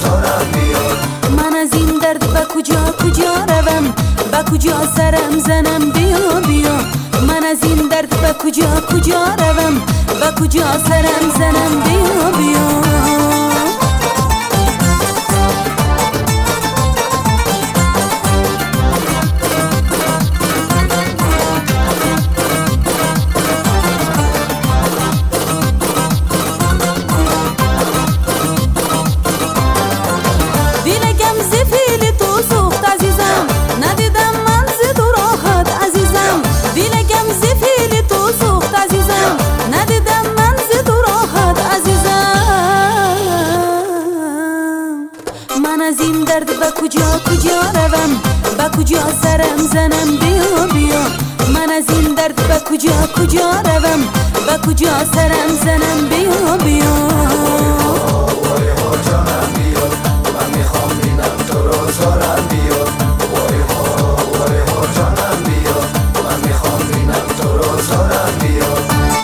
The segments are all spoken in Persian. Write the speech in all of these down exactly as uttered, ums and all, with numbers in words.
زارم بیا. من از این درد به کجا کجا روم، به کجا سرم زنم بیا بیا. من از این درد به کجا کجا روم، به کجا سرم زنم بیا بیا. من از این درد به کجا کجا روم، به کجا سرم زنم بیا بیا. من از این درد به کجا کجا روم، به کجا سرم زنم بیا بیا. وای ها جانم بیا، من میخوام بینم تو رو زارم بیا. وای ها وای ها جانم بیا، من میخوام بینم تو رو زارم بیا.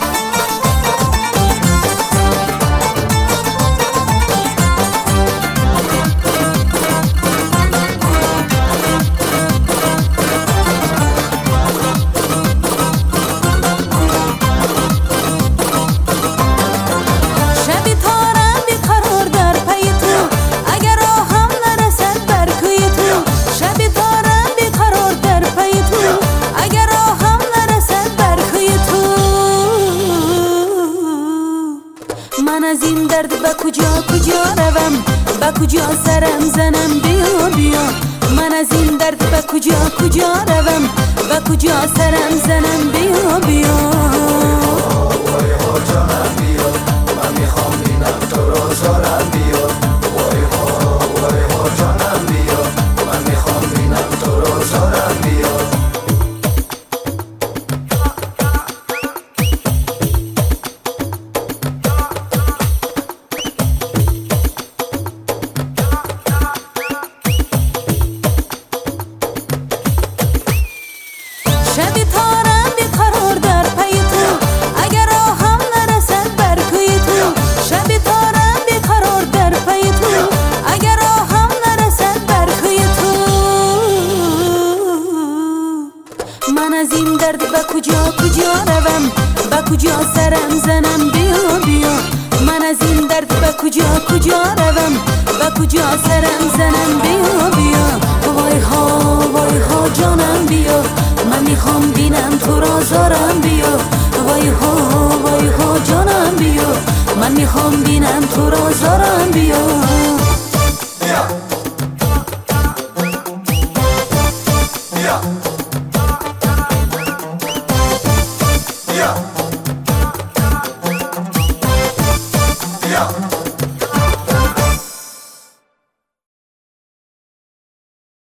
من از این درد به کجا کجا روم، به کجا سرم زنم بیا بیا. من از این درد به کجا کجا روم، به کجا سرم زنم بیا بیا. وای ها جانم بیا، من میخوام بینم تو رو زارم بیا. وای ها وای ها جانم بیا، من میخوام بینم تو رو زارم بیا. شبی تارم بیقرار در پی تو، اگر راهم نرسد بر کوی تو. شبی تارم بیقرار در پی تو، اگر راهم نرسد بر کوی تو. من از این درد به کجا کجا روم، به کجا سرم زنم بیا بیا. من از این درد به کجا کجا روم، به کجا سرم زنم بیا بیا. وای ها وای ها جانم بیا، من میخوام بینم تو را زارم بیا. وای ها وای ها جانم بیا، من میخوام بینم تو را زارم بیا.